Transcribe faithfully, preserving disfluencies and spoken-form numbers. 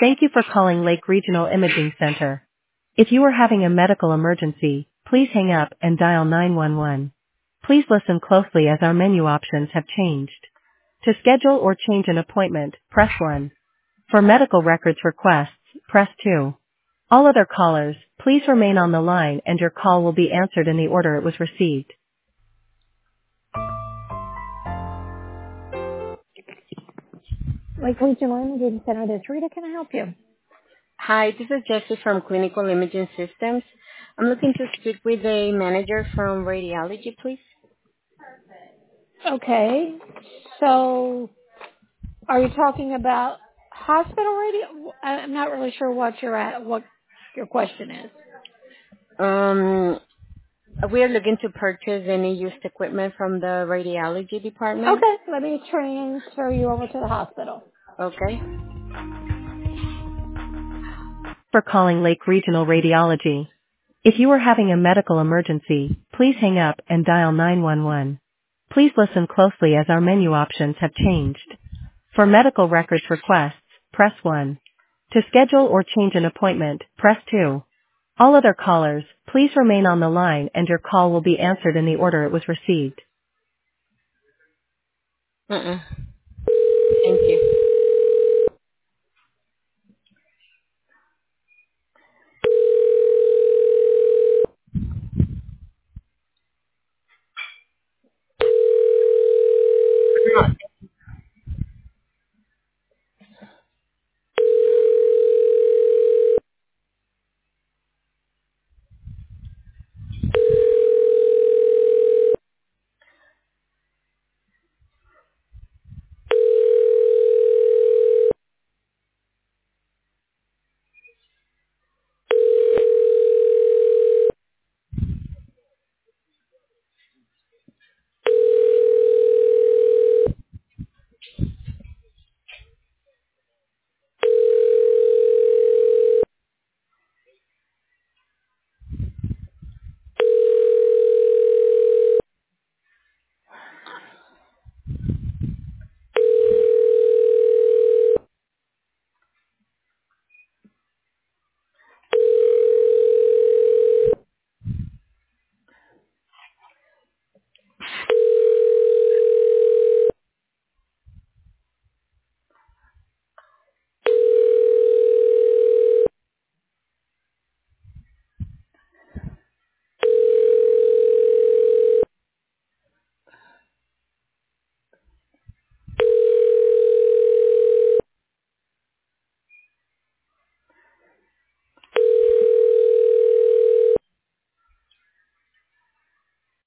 Thank you for calling Lake Regional Imaging Center. If you are having a medical emergency, please hang up and dial nine one one. Please listen closely as our menu options have changed. To schedule or change an appointment, press one. For medical records requests, press two. All other callers, please remain on the line and your call will be answered in the order it was received. Lake Regional Imaging Center, this is Rita. Can I help you? Hi, this is Jessie from Clinical Imaging Systems. I'm looking to speak with a manager from radiology, please. Okay. So, are you talking about hospital radio? I'm not really sure what you're at, what your question is. Um, we are looking to purchase any used equipment from the radiology department. Okay, let me transfer you over to the hospital. Okay. For calling Lake Regional Radiology. If you are having a medical emergency, please hang up and dial nine one one. Please listen closely as our menu options have changed. For medical records requests, press one. To schedule or change an appointment, press two. All other callers, please remain on the line and your call will be answered in the order it was received. Mm-mm.